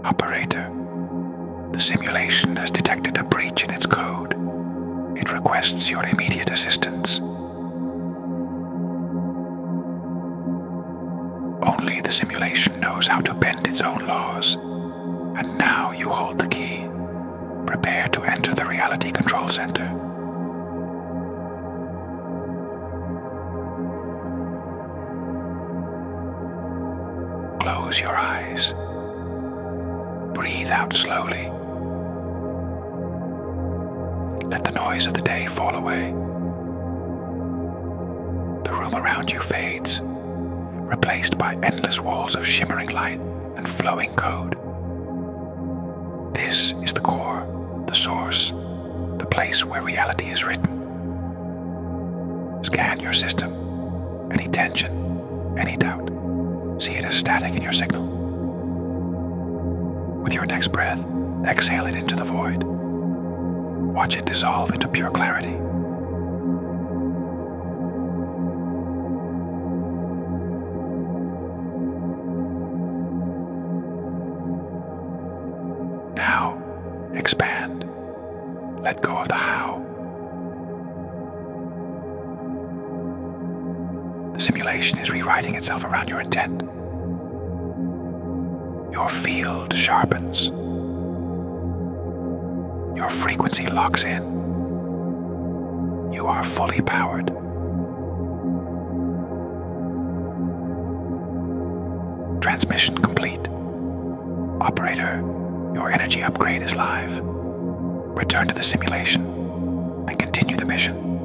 Operator, the simulation has detected a breach in its code. It requests your immediate assistance. Only the simulation knows how to bend its own laws, and now you hold the key. Prepare to enter the reality control center. Close your eyes. Breathe out slowly. Let the noise of the day fall away. The room around you fades, replaced by endless walls of shimmering light and flowing code. This is the core, the source, the place where reality is written. Scan your system. Any tension, any doubt, see it as static in your signal. With your next breath, exhale it into the void. Watch it dissolve into pure clarity. Now, expand. Let go of the how. The simulation is rewriting itself around your intent. Your field sharpens. Your frequency locks in. You are fully powered. Transmission complete. Operator, your energy upgrade is live. Return to the simulation and continue the mission.